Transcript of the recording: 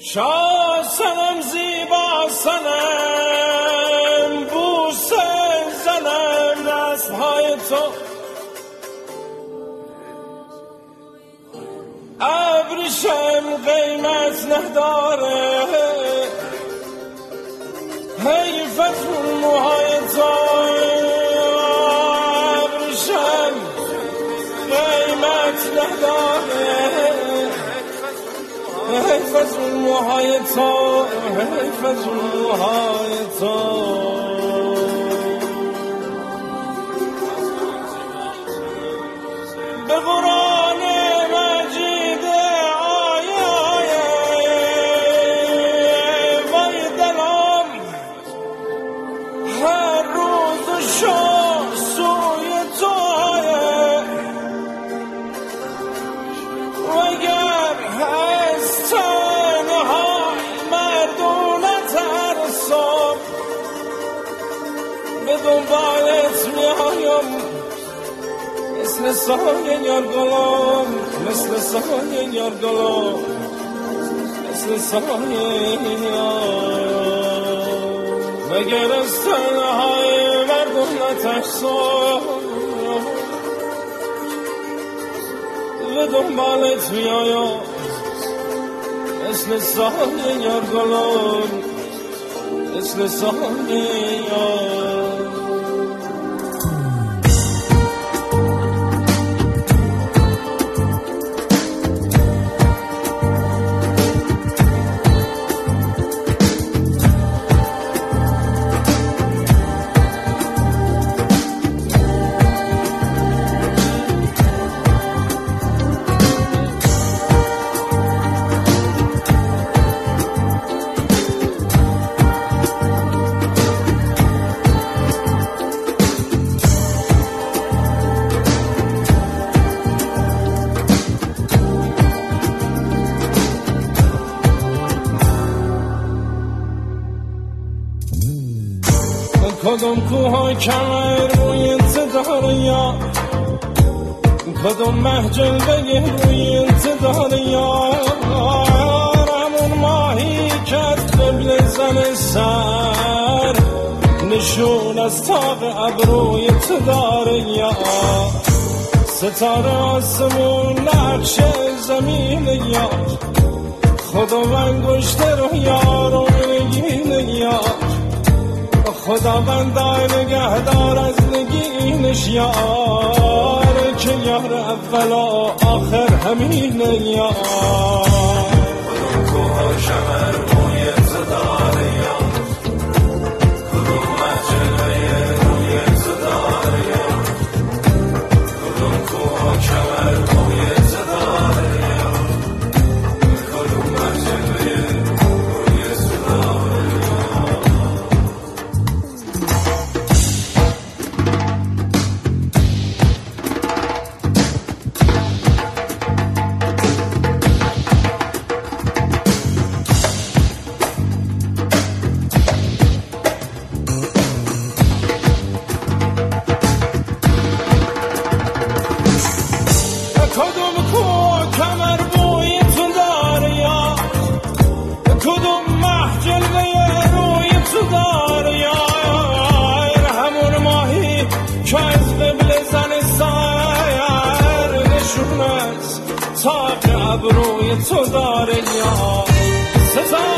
شاه سنم زیبا سنم بوسه زنم دستهای تو ابریشم قیمت نداره حیفت موهای تو ابریشم قیمت نداره حیفت موهای تو حیفت موهای تو به قرآن مجید آیه وای دلم هر روز شو سوی تو وگر هست تنها مردونت ترسم به دنبالت میایم مثل سایه یار گلم مثل سایه یار گلم مثل سایه مگر از تنهای مردم نترسم به دنبالت میایم مثل سایه یار گلم مثل سایه یار کدوم کوه کمر روی انتظار یار کدوم محجل بگه روی انتظار یار همون ماهی که از قبل زن سر نشون از تاق ابروی تو داره یار ستاره آسمون نقش زمین یار خدا انگشت رو یار و نگین یار خداوند نگهدار از نگینش یار که یار اول و آخر همین یار کدوم کوه کمر روی انتظار یار کدوم محجله روی انتظار یار کدوم کوه کمر روی انتظار یار کدوم محجله روی انتظار کدوم کوه کمر بوی تو داره یار کدوم محجل روی تو داره یار همون ماهی که از قبل زن سر نشون از تاق ابروی تو داره یار